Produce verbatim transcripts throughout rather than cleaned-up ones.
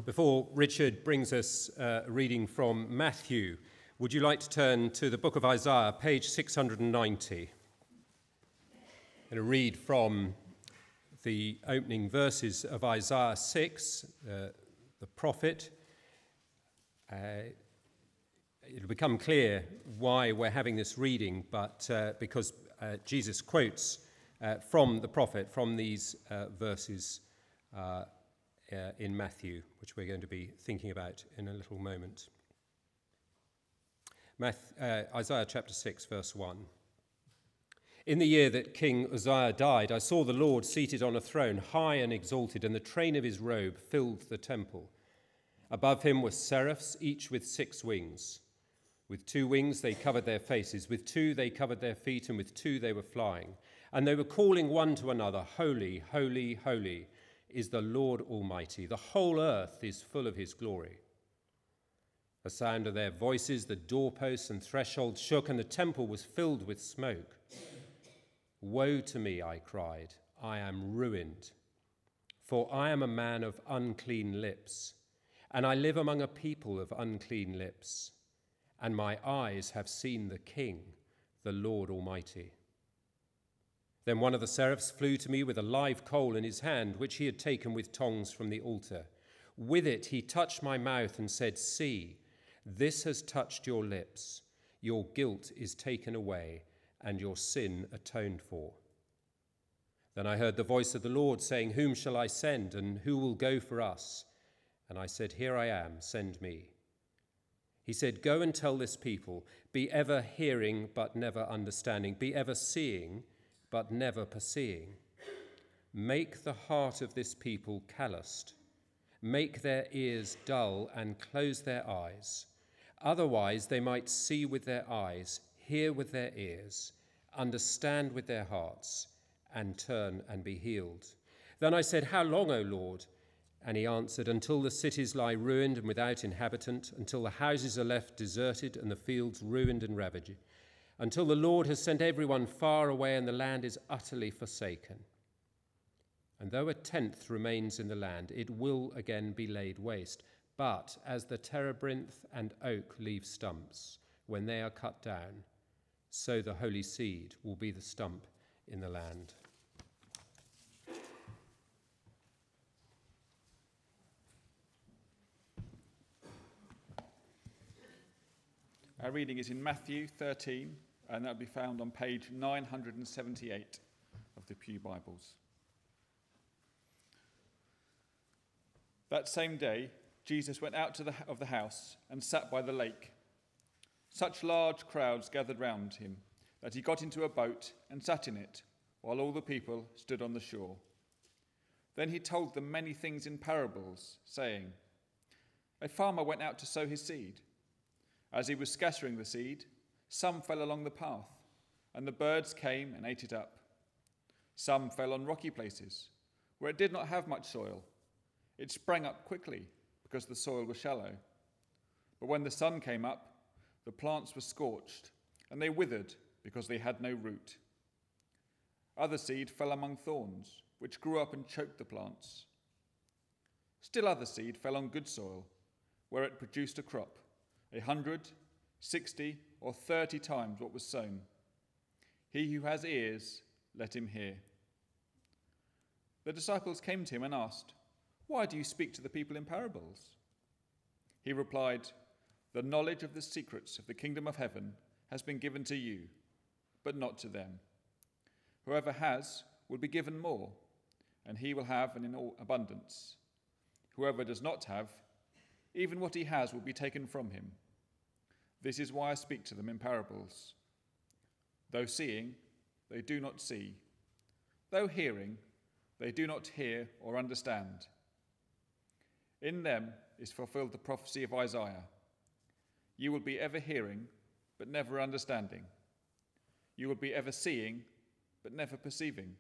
Before Richard brings us uh, a reading from Matthew, would you like to turn to the book of Isaiah, page six hundred ninety? I'm going to read from the opening verses of Isaiah six, uh, the prophet. Uh, it'll become clear why we're having this reading, but uh, because uh, Jesus quotes uh, from the prophet, from these uh, verses uh, uh, in Matthew, which we're going to be thinking about in a little moment. Matthew, uh, Isaiah chapter six, verse one. In the year that King Uzziah died, I saw the Lord seated on a throne, high and exalted, and the train of his robe filled the temple. Above him were seraphs, each with six wings. With two wings they covered their faces, with two they covered their feet, and with two they were flying. And they were calling one to another, Holy, holy, holy is the Lord Almighty. The whole earth is full of his glory. The sound of their voices, the doorposts and thresholds shook, and the temple was filled with smoke. Woe to me, I cried, I am ruined, for I am a man of unclean lips, and I live among a people of unclean lips, and my eyes have seen the King, the Lord Almighty. Then one of the seraphs flew to me with a live coal in his hand, which he had taken with tongs from the altar. With it he touched my mouth and said, See, this has touched your lips. Your guilt is taken away, and your sin atoned for. Then I heard the voice of the Lord saying, Whom shall I send, and who will go for us? And I said, Here I am, send me. He said, Go and tell this people, be ever hearing but never understanding, be ever seeing but never perceiving. Make the heart of this people calloused, make their ears dull and close their eyes. Otherwise they might see with their eyes, hear with their ears, understand with their hearts, and turn and be healed. Then I said, How long, O Lord? And he answered, Until the cities lie ruined and without inhabitant, until the houses are left deserted and the fields ruined and ravaged, until the Lord has sent everyone far away and the land is utterly forsaken. And though a tenth remains in the land, it will again be laid waste. But as the terebinth and oak leave stumps when they are cut down, so the holy seed will be the stump in the land. Our reading is in Matthew thirteen, and that will be found on page nine hundred seventy-eight of the Pew Bibles. That same day, Jesus went out to the, of the house and sat by the lake. Such large crowds gathered round him that he got into a boat and sat in it, while all the people stood on the shore. Then he told them many things in parables, saying, A farmer went out to sow his seed. As he was scattering the seed, some fell along the path, and the birds came and ate it up. Some fell on rocky places, where it did not have much soil. It sprang up quickly, because the soil was shallow. But when the sun came up, the plants were scorched, and they withered, because they had no root. Other seed fell among thorns, which grew up and choked the plants. Still other seed fell on good soil, where it produced a crop, a hundred, sixty, or thirty times what was sown. He who has ears, let him hear. The disciples came to him and asked, Why do you speak to the people in parables? He replied, The knowledge of the secrets of the kingdom of heaven has been given to you, but not to them. Whoever has will be given more, and he will have an in all abundance. Whoever does not have, even what he has will be taken from him. This is why I speak to them in parables. Though seeing, they do not see. Though hearing, they do not hear or understand. In them is fulfilled the prophecy of Isaiah. You will be ever hearing, but never understanding. You will be ever seeing, but never perceiving.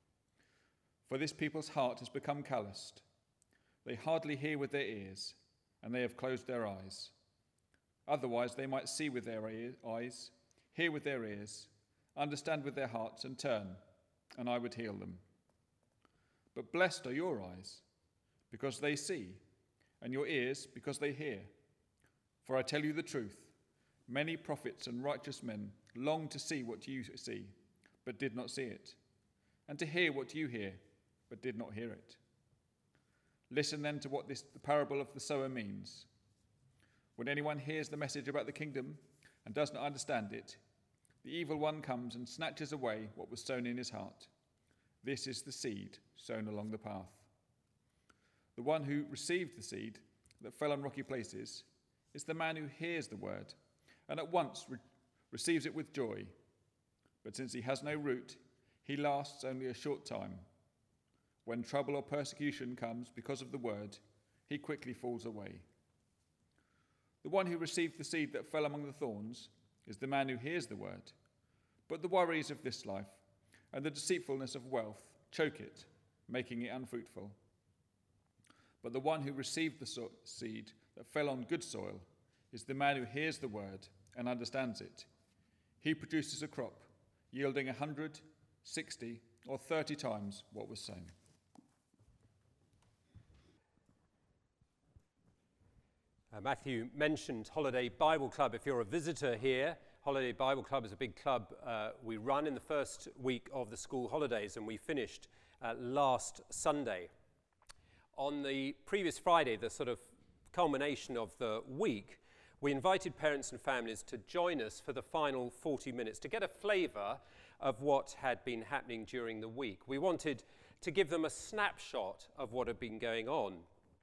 For this people's heart has become calloused. They hardly hear with their ears, and they have closed their eyes. Otherwise they might see with their ear, eyes, hear with their ears, understand with their hearts, and turn, and I would heal them. But blessed are your eyes, because they see, and your ears because they hear. For I tell you the truth, many prophets and righteous men longed to see what you see, but did not see it, and to hear what you hear, but did not hear it. Listen then to what this the parable of the sower means. When anyone hears the message about the kingdom and does not understand it, the evil one comes and snatches away what was sown in his heart. This is the seed sown along the path. The one who received the seed that fell on rocky places is the man who hears the word and at once re- receives it with joy. But since he has no root, he lasts only a short time. When trouble or persecution comes because of the word, he quickly falls away. The one who received the seed that fell among the thorns is the man who hears the word, but the worries of this life and the deceitfulness of wealth choke it, making it unfruitful. But the one who received the so- seed that fell on good soil is the man who hears the word and understands it. He produces a crop, yielding a hundred, sixty, or thirty times what was sown. Uh, Matthew mentioned Holiday Bible Club. If you're a visitor here, Holiday Bible Club is a big club uh, we run in the first week of the school holidays, and we finished uh, last Sunday. On the previous Friday, the sort of culmination of the week, we invited parents and families to join us for the final forty minutes to get a flavour of what had been happening during the week. We wanted to give them a snapshot of what had been going on.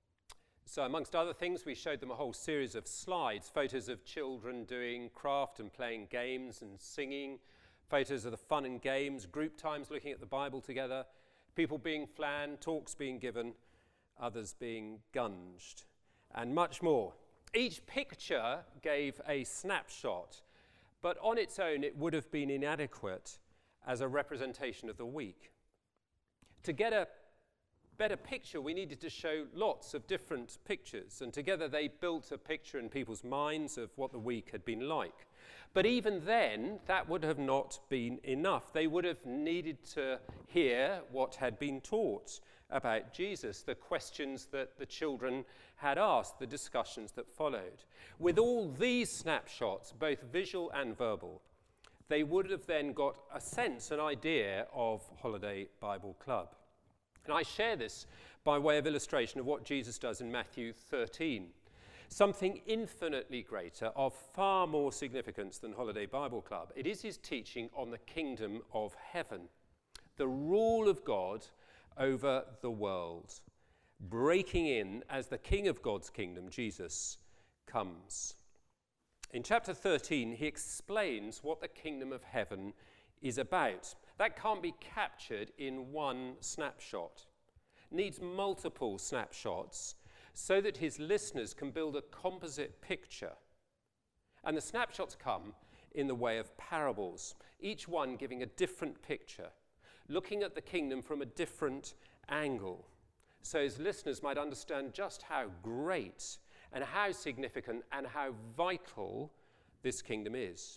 So amongst other things, we showed them a whole series of slides, photos of children doing craft and playing games and singing, photos of the fun and games, group times looking at the Bible together, people being flan, talks being given, others being gunged, and much more. Each picture gave a snapshot, but on its own it would have been inadequate as a representation of the week. To get a better picture, we needed to show lots of different pictures, and together they built a picture in people's minds of what the week had been like. But even then, that would have not been enough. They would have needed to hear what had been taught about Jesus, the questions that the children had asked, the discussions that followed. With all these snapshots, both visual and verbal, they would have then got a sense, an idea of Holiday Bible Club. And I share this by way of illustration of what Jesus does in Matthew thirteen. Something infinitely greater, of far more significance than Holiday Bible Club. It is his teaching on the kingdom of heaven, the rule of God over the world, breaking in as the king of God's kingdom, Jesus, comes. In chapter thirteen, he explains what the kingdom of heaven is about. That can't be captured in one snapshot. It needs multiple snapshots so that his listeners can build a composite picture. And the snapshots come in the way of parables, each one giving a different picture, looking at the kingdom from a different angle, so his listeners might understand just how great and how significant and how vital this kingdom is.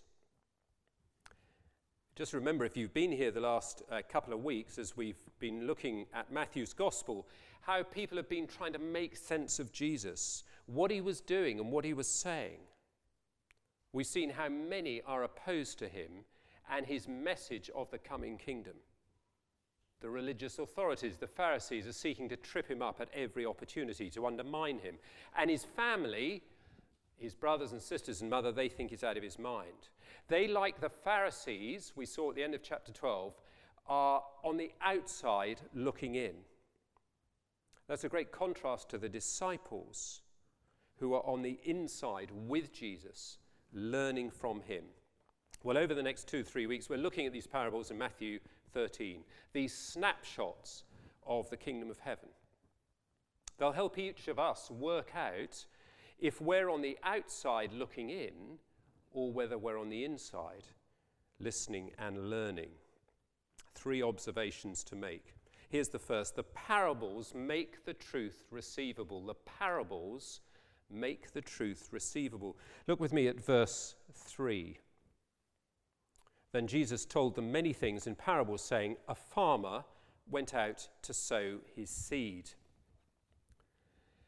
Just remember, if you've been here the last uh, couple of weeks as we've been looking at Matthew's gospel, how people have been trying to make sense of Jesus, what he was doing and what he was saying. We've seen how many are opposed to him and his message of the coming kingdom. The religious authorities, the Pharisees, are seeking to trip him up at every opportunity to undermine him. And his family, his brothers and sisters and mother, they think he's out of his mind. They, like the Pharisees, we saw at the end of chapter twelve, are on the outside looking in. That's a great contrast to the disciples who are on the inside with Jesus, learning from him. Well, over the next two, three weeks, we're looking at these parables in Matthew thirteen, these snapshots of the kingdom of heaven. They'll help each of us work out if we're on the outside looking in or whether we're on the inside listening and learning. Three observations to make. Here's the first. The parables make the truth receivable. The parables make the truth receivable. Look with me at verse three. Then Jesus told them many things in parables, saying, a farmer went out to sow his seed.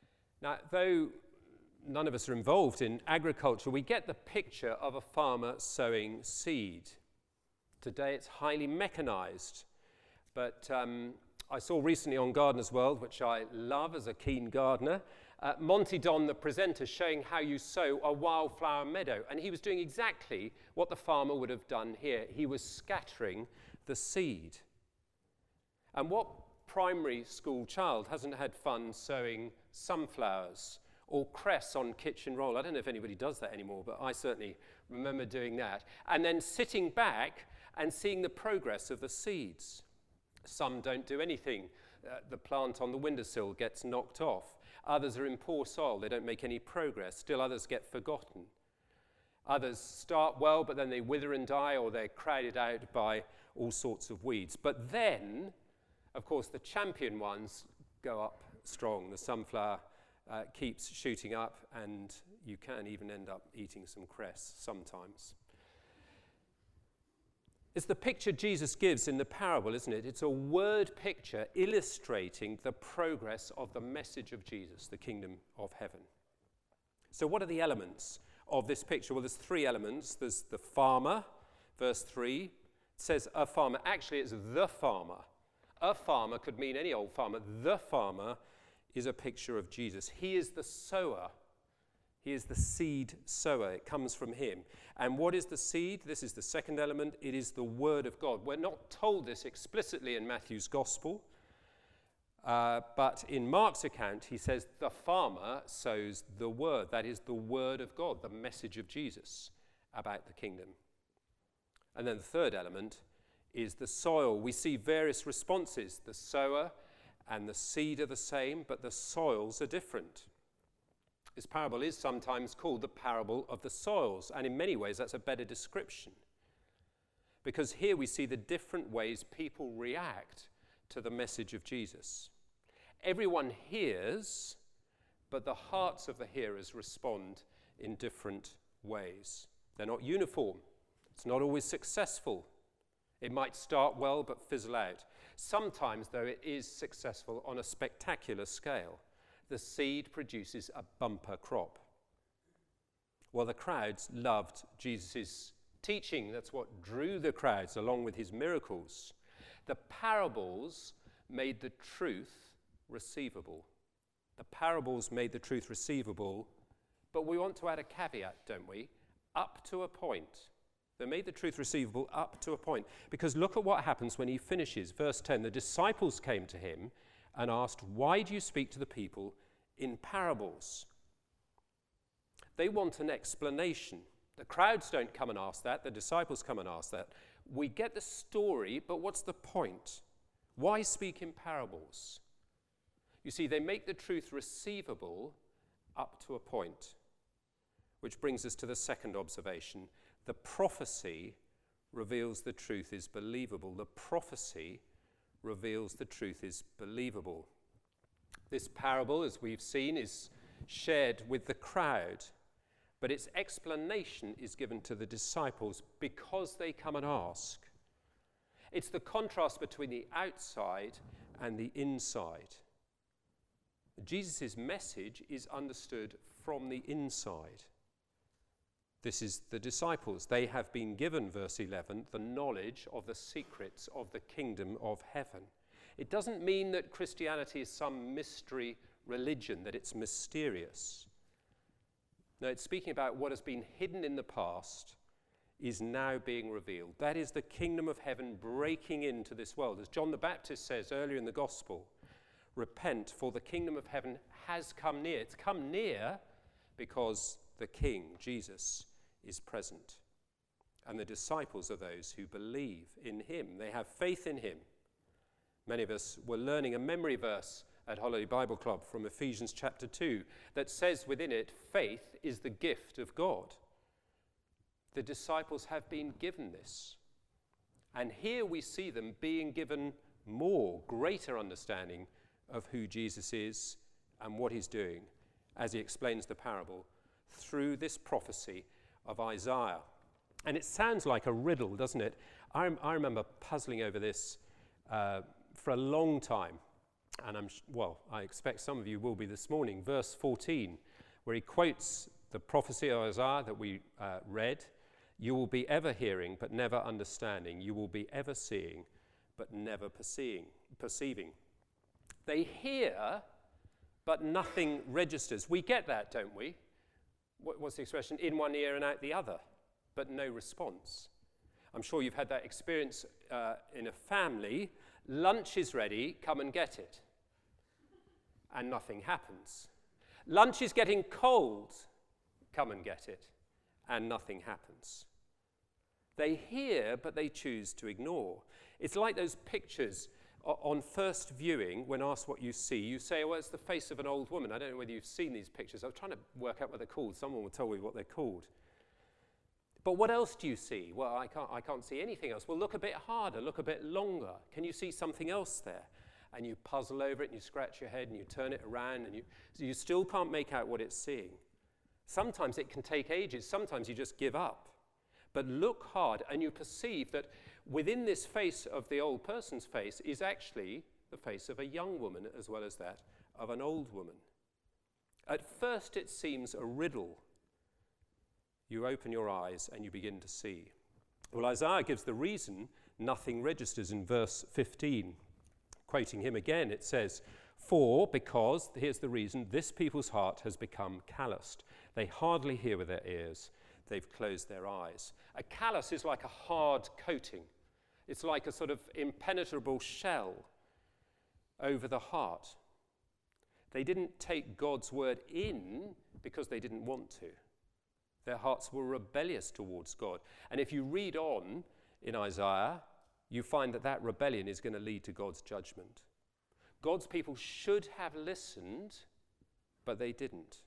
Now, though none of us are involved in agriculture, we get the picture of a farmer sowing seed. Today it's highly mechanized, but um, I saw recently on Gardener's World, which I love as a keen gardener, uh, Monty Don, the presenter, showing how you sow a wildflower meadow. And he was doing exactly what the farmer would have done here. He was scattering the seed. And what primary school child hasn't had fun sowing sunflowers or cress on kitchen roll? I don't know if anybody does that anymore, but I certainly remember doing that. And then sitting back and seeing the progress of the seeds. Some don't do anything. Uh, the plant on the windowsill gets knocked off. Others are in poor soil. They don't make any progress. Still others get forgotten. Others start well, but then they wither and die, or they're crowded out by all sorts of weeds. But then, of course, the champion ones go up strong. The sunflower uh, keeps shooting up, and you can even end up eating some cress sometimes. It's the picture Jesus gives in the parable, isn't it? It's a word picture illustrating the progress of the message of Jesus, the kingdom of heaven. So what are the elements of this picture? Well, there's three elements. There's the farmer, verse three. It says a farmer. Actually, it's the farmer. A farmer could mean any old farmer. The farmer is a picture of Jesus. He is the sower. He is the seed sower. It comes from him. And what is the seed? This is the second element. It is the word of God. We're not told this explicitly in Matthew's gospel, uh, but in Mark's account, he says the farmer sows the word. That is the word of God, the message of Jesus about the kingdom. And then the third element is the soil. We see various responses. The sower and the seed are the same, but the soils are different. This parable is sometimes called the parable of the soils, and in many ways that's a better description. Because here we see the different ways people react to the message of Jesus. Everyone hears, but the hearts of the hearers respond in different ways. They're not uniform. It's not always successful. It might start well but fizzle out. Sometimes, though, it is successful on a spectacular scale. The seed produces a bumper crop. Well, the crowds loved Jesus' teaching. That's what drew the crowds, along with his miracles. The parables made the truth receivable. The parables made the truth receivable, but we want to add a caveat, don't we? Up to a point. They made the truth receivable up to a point. Because look at what happens when he finishes. Verse ten, the disciples came to him and asked, "Why do you speak to the people in parables?" They want an explanation. The crowds don't come and ask that. The disciples come and ask that. We get the story, but what's the point? Why speak in parables? You see, they make the truth receivable up to a point. Which brings us to the second observation. The prophecy reveals the truth is believable. The prophecy reveals the truth is believable. This parable, as we've seen, is shared with the crowd, but its explanation is given to the disciples because they come and ask. It's the contrast between the outside and the inside. Jesus' message is understood from the inside. This is the disciples. They have been given, verse eleven, the knowledge of the secrets of the kingdom of heaven. It doesn't mean that Christianity is some mystery religion, that it's mysterious. No, it's speaking about what has been hidden in the past is now being revealed. That is the kingdom of heaven breaking into this world. As John the Baptist says earlier in the gospel, repent, for the kingdom of heaven has come near. It's come near because the King, Jesus, is present. And the disciples are those who believe in him. They have faith in him. Many of us were learning a memory verse at Holiday Bible Club from Ephesians chapter two that says within it, faith is the gift of God. The disciples have been given this. And here we see them being given more, greater understanding of who Jesus is and what he's doing as he explains the parable through this prophecy of Isaiah. And it sounds like a riddle, doesn't it? I, I remember puzzling over this uh, for a long time. and I'm, well, I expect some of you will be this morning, verse fourteen, where he quotes the prophecy of Isaiah that we uh, read. You will be ever hearing, but never understanding. You will be ever seeing, but never perceiving. perceiving. They hear, but nothing registers. We get that, don't we? What, what's the expression? In one ear and out the other, but no response. I'm sure you've had that experience uh, in a family. Lunch is ready, come and get it. And nothing happens. Lunch is getting cold, come and get it. And nothing happens. They hear, but they choose to ignore. It's like those pictures on first viewing. When asked what you see, you say, well, it's the face of an old woman. I don't know whether you've seen these pictures. I was trying to work out what they're called. Someone will tell me what they're called. But what else do you see? Well, I can't, I can't see anything else. Well, look a bit harder, look a bit longer. Can you see something else there? And you puzzle over it, and you scratch your head, and you turn it around, and you, so you still can't make out what it's seeing. Sometimes it can take ages. Sometimes you just give up. But look hard, and you perceive that within this face of the old person's face is actually the face of a young woman as well as that of an old woman. At first it seems a riddle. You open your eyes and you begin to see. Well, Isaiah gives the reason nothing registers in verse fifteen. Quoting him again, it says, For, because, here's the reason, this people's heart has become calloused. They hardly hear with their ears. They've closed their eyes. A callus is like a hard coating. It's like a sort of impenetrable shell over the heart. They didn't take God's word in because they didn't want to. Their hearts were rebellious towards God. And if you read on in Isaiah, you find that that rebellion is going to lead to God's judgment. God's people should have listened, but they didn't.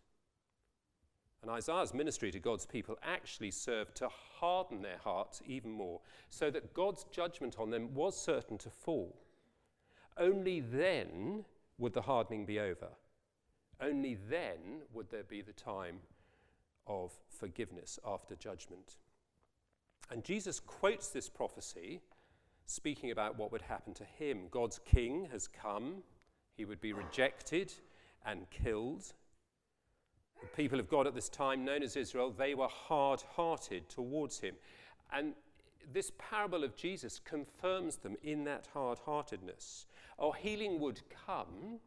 And Isaiah's ministry to God's people actually served to harden their hearts even more, so that God's judgment on them was certain to fall. Only then would the hardening be over. Only then would there be the time of forgiveness after judgment. And Jesus quotes this prophecy, speaking about what would happen to him. God's king has come. He would be rejected and killed. The people of God at this time, known as Israel, they were hard-hearted towards him. And this parable of Jesus confirms them in that hard-heartedness. Oh, healing would come.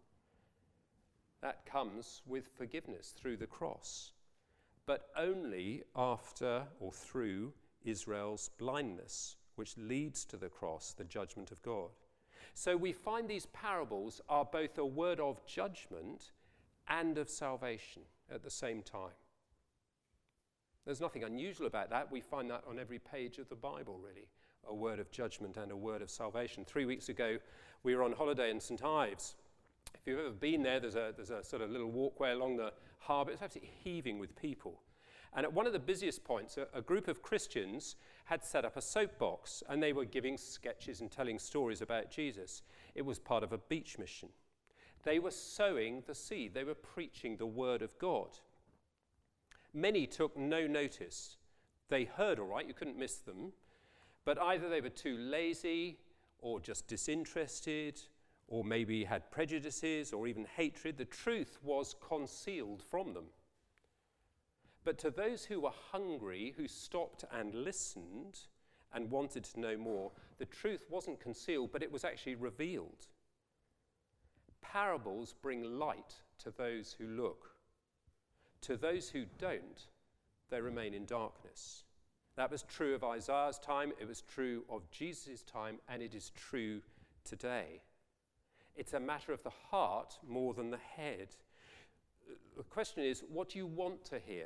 That comes with forgiveness through the cross, but only after or through Israel's blindness, which leads to the cross, the judgment of God. So we find these parables are both a word of judgment and of salvation at the same time. There's nothing unusual about that. We find that on every page of the Bible, really, a word of judgment and a word of salvation. Three weeks ago, we were on holiday in Saint Ives. If you've ever been there, there's a, there's a sort of little walkway along the harbour. It's absolutely heaving with people. And at one of the busiest points, a, a group of Christians had set up a soapbox, and they were giving sketches and telling stories about Jesus. It was part of a beach mission. They were sowing the seed. They were preaching the word of God. Many took no notice. They heard all right, you couldn't miss them, but either they were too lazy or just disinterested, or maybe had prejudices or even hatred. The truth was concealed from them. But to those who were hungry, who stopped and listened and wanted to know more, the truth wasn't concealed, but it was actually revealed. Parables bring light to those who look. To those who don't, they remain in darkness. That was true of Isaiah's time, it was true of Jesus' time, and it is true today. It's a matter of the heart more than the head. The question is, what do you want to hear?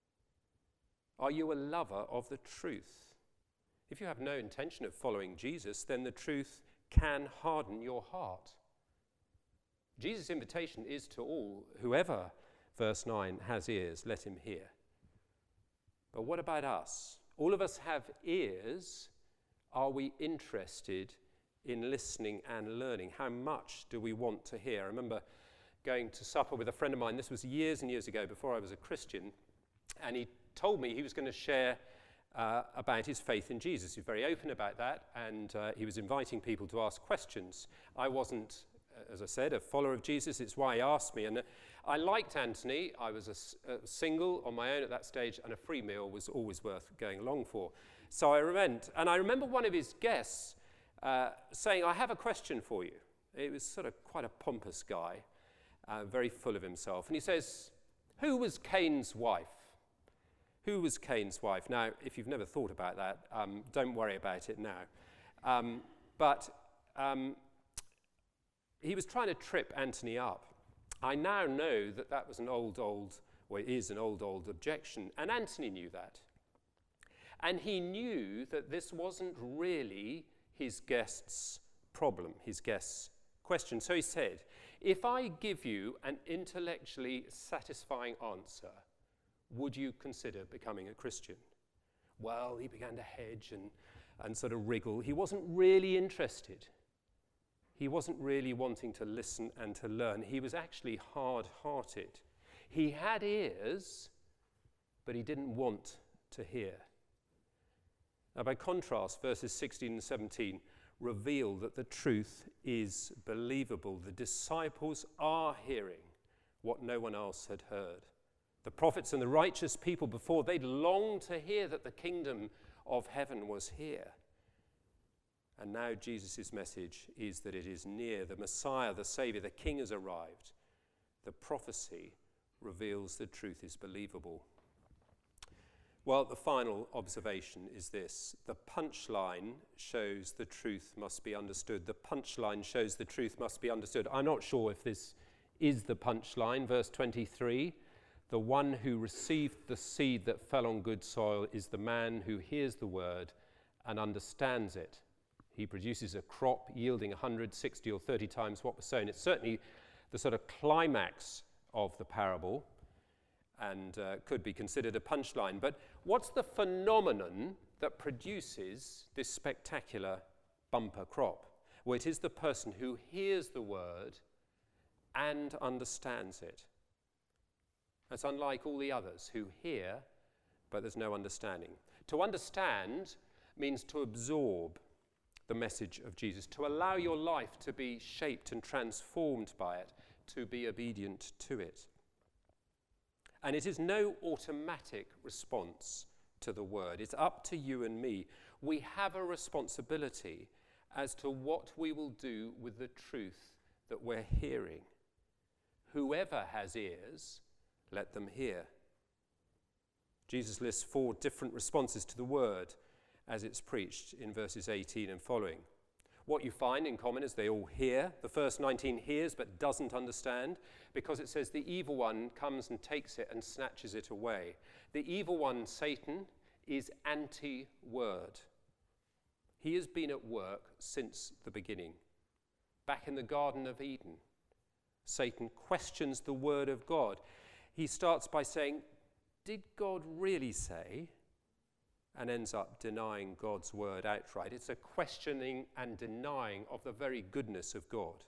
Are you a lover of the truth? If you have no intention of following Jesus, then the truth can harden your heart. Jesus' invitation is to all, whoever, verse nine, has ears, let him hear. But what about us? All of us have ears. Are we interested in listening and learning? How much do we want to hear? I remember going to supper with a friend of mine. This was years and years ago, before I was a Christian, and he told me he was going to share uh, about his faith in Jesus. He was very open about that, and uh, he was inviting people to ask questions. I wasn't as I said, a follower of Jesus. It's why he asked me. And I liked Anthony. I was a, a single on my own at that stage, and a free meal was always worth going along for. So I went, and I remember one of his guests uh, saying, I have a question for you. It was sort of quite a pompous guy, uh, very full of himself. And he says, who was Cain's wife? Who was Cain's wife? Now, if you've never thought about that, um, don't worry about it now. Um, but um, he was trying to trip Anthony up. I now know that that was an old, old, or it is an old, old objection, and Anthony knew that. And he knew that this wasn't really his guest's problem, his guest's question. So he said, if I give you an intellectually satisfying answer, would you consider becoming a Christian? Well, he began to hedge and, and sort of wriggle. He wasn't really interested. He wasn't really wanting to listen and to learn. He was actually hard-hearted. He had ears, but he didn't want to hear. Now, by contrast, verses sixteen and seventeen reveal that the truth is believable. The disciples are hearing what no one else had heard. The prophets and the righteous people before, they'd longed to hear that the kingdom of heaven was here. And now Jesus' message is that it is near. The Messiah, the Savior, the King has arrived. The prophecy reveals the truth is believable. Well, the final observation is this. The punchline shows the truth must be understood. The punchline shows the truth must be understood. I'm not sure if this is the punchline. Verse twenty-three, the one who received the seed that fell on good soil is the man who hears the word and understands it. He produces a crop yielding one hundred, sixty or thirty times what was sown. It's certainly the sort of climax of the parable, and uh, could be considered a punchline. But what's the phenomenon that produces this spectacular bumper crop? Well, it is the person who hears the word and understands it. That's unlike all the others who hear, but there's no understanding. To understand means to absorb the message of Jesus, to allow your life to be shaped and transformed by it, to be obedient to it. And it is no automatic response to the word. It's up to you and me. We have a responsibility as to what we will do with the truth that we're hearing. Whoever has ears, let them hear. Jesus lists four different responses to the word as it's preached in verses eighteen and following. What you find in common is they all hear. The first nineteen hears but doesn't understand, because it says the evil one comes and takes it and snatches it away. The evil one, Satan, is anti-word. He has been at work since the beginning. Back in the Garden of Eden, Satan questions the word of God. He starts by saying, did God really say? And ends up denying God's word outright. It's a questioning and denying of the very goodness of God.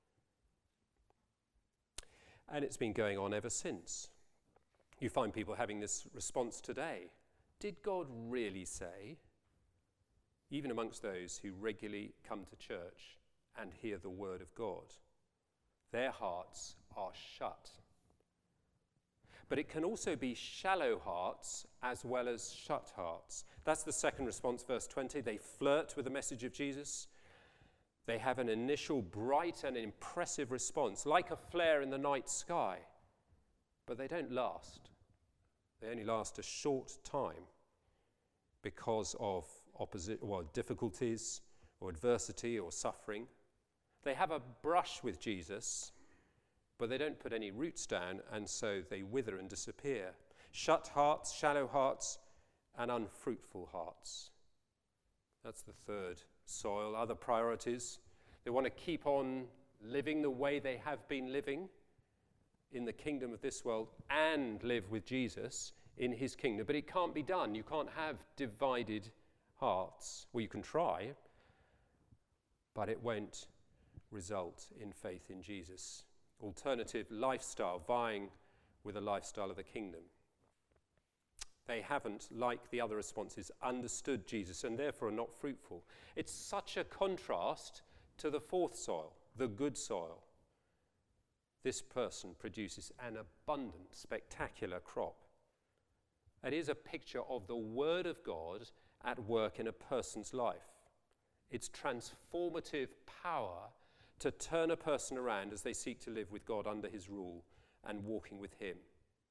And it's been going on ever since. You find people having this response today. Did God really say? Even amongst those who regularly come to church and hear the word of God, their hearts are shut. But it can also be shallow hearts as well as shut hearts. That's the second response, verse twenty. They flirt with the message of Jesus. They have an initial bright and impressive response, like a flare in the night sky. But they don't last. They only last a short time because of opposi- well, difficulties or adversity or suffering. They have a brush with Jesus, but they don't put any roots down, and so they wither and disappear. Shut hearts, shallow hearts, and unfruitful hearts. That's the third soil. Other priorities. They want to keep on living the way they have been living in the kingdom of this world and live with Jesus in his kingdom. But it can't be done. You can't have divided hearts. Well, you can try, but it won't result in faith in Jesus. Alternative lifestyle, vying with a lifestyle of the kingdom. They haven't, like the other responses, understood Jesus and therefore are not fruitful. It's such a contrast to the fourth soil, the good soil, this person produces an abundant, spectacular crop. It is a picture of the Word of God at work in a person's life. Its transformative power to turn a person around as they seek to live with God under his rule and walking with him.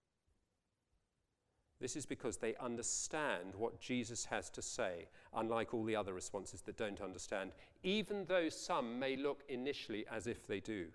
This is because they understand what Jesus has to say, unlike all the other responses that don't understand, even though some may look initially as if they do.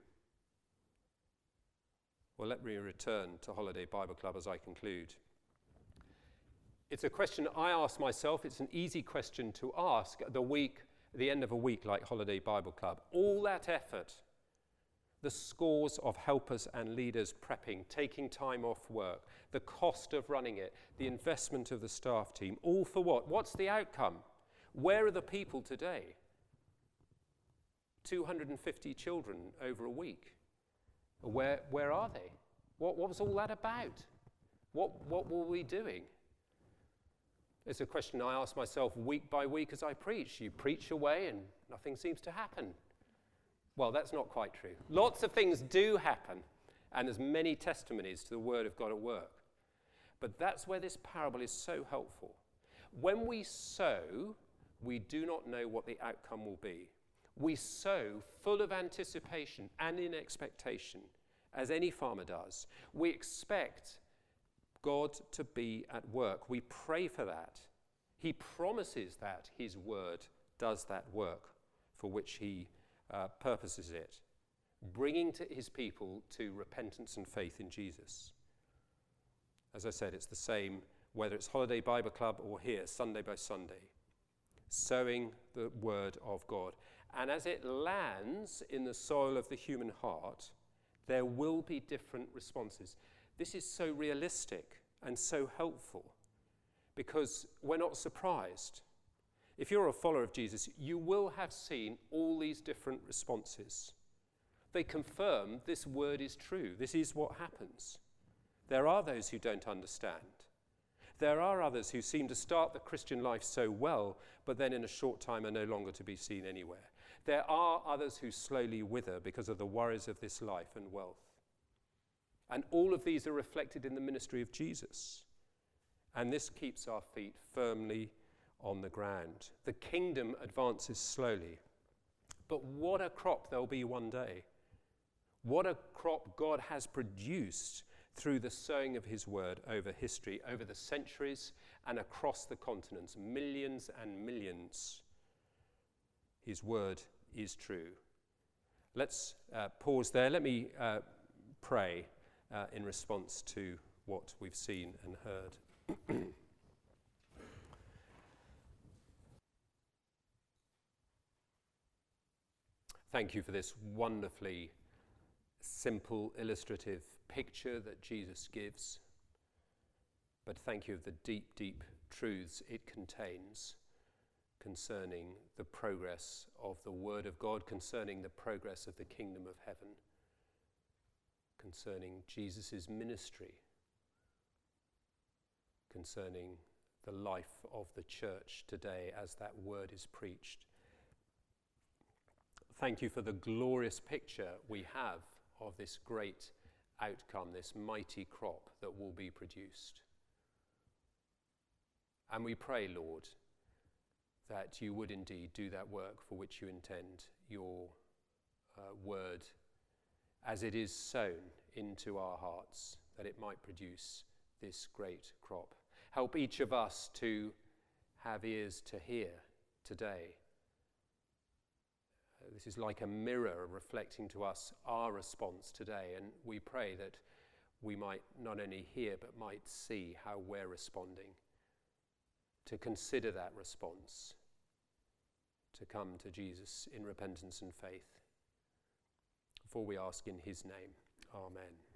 Well, let me return to Holiday Bible Club as I conclude. It's a question I ask myself. It's an easy question to ask at the week, at the end of a week like Holiday Bible Club. All that effort, the scores of helpers and leaders prepping, taking time off work, the cost of running it, the investment of the staff team, all for what? What's the outcome? Where are the people today? two hundred fifty children over a week. Where, where are they? What, what was all that about? What, what were we doing? It's a question I ask myself week by week as I preach. You preach away and nothing seems to happen. Well, that's not quite true. Lots of things do happen, and there's many testimonies to the Word of God at work. But that's where this parable is so helpful. When we sow, we do not know what the outcome will be. We sow full of anticipation and in expectation, as any farmer does. We expect God to be at work. We pray for that. He promises that his word does that work for which he uh, purposes it, bringing to his people to repentance and faith in Jesus. As I said, it's the same whether it's Holiday Bible Club or here, Sunday by Sunday, sowing the word of God. And as it lands in the soil of the human heart, there will be different responses. This is so realistic and so helpful because we're not surprised. If you're a follower of Jesus, you will have seen all these different responses. They confirm this word is true. This is what happens. There are those who don't understand. There are others who seem to start the Christian life so well, but then in a short time are no longer to be seen anywhere. There are others who slowly wither because of the worries of this life and wealth. And all of these are reflected in the ministry of Jesus. And this keeps our feet firmly on the ground. The kingdom advances slowly. But what a crop there'll be one day. What a crop God has produced through the sowing of his word over history, over the centuries and across the continents, millions and millions. His word is true. Let's uh, pause there. Let me uh, pray uh, in response to what we've seen and heard. Thank you for this wonderfully simple, illustrative picture that Jesus gives. But thank you for the deep, deep truths it contains concerning the progress of the Word of God, concerning the progress of the kingdom of heaven, concerning Jesus' ministry, concerning the life of the church today as that word is preached. Thank you for the glorious picture we have of this great outcome, this mighty crop that will be produced. And we pray, Lord, that you would indeed do that work for which you intend your uh, word as it is sown into our hearts, that it might produce this great crop. Help each of us to have ears to hear today. Uh, this is like a mirror reflecting to us our response today, and we pray that we might not only hear but might see how we're responding, to consider that response, to come to Jesus in repentance and faith. For we ask in his name. Amen.